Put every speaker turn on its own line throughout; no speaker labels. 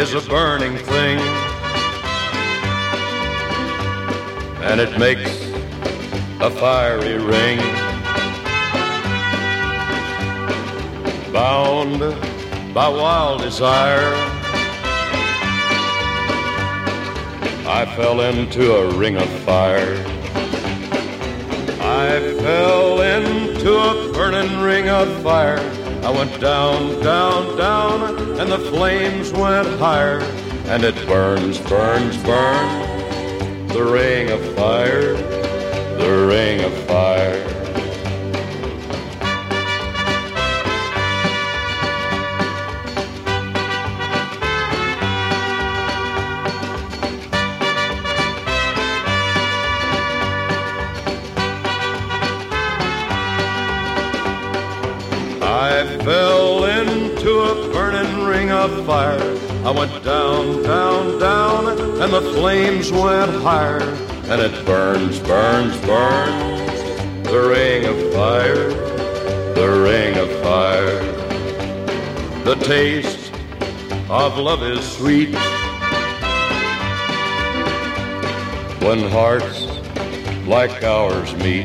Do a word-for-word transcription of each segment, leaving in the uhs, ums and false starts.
is a burning thing, and it makes a fiery ring. Bound by wild desire, I fell into a ring of fire. I fell into a burning ring of fire. I went down, down, down, and the flames went higher. And it burns, burns, burns, the ring of fire, the ring of fire. I fell into a burning ring of fire. I went down, down, down, and the flames went higher. And it burns, burns, burns, the ring of fire, the ring of fire. The taste of love is sweet when hearts like ours meet.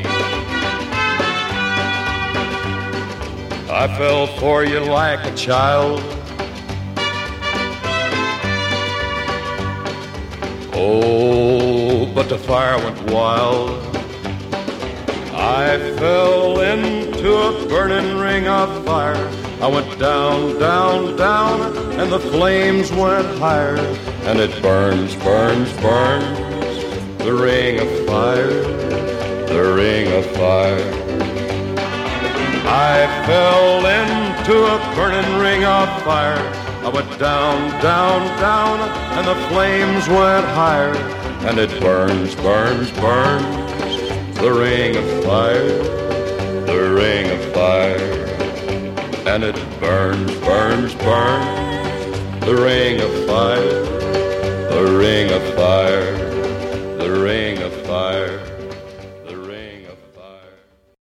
I fell for you like a child. Oh, but the fire went wild. I fell into a burning ring of fire. I went down, down, down, and the flames went higher. And it burns, burns, burns, the ring of fire, the ring of fire. I fell into a burning ring of fire. I went down, down, down, and the flames went higher. And it burns, burns, burns, the ring of fire, the ring of fire. And it burns, burns, burns, the ring of fire, the ring of fire, the ring of fire.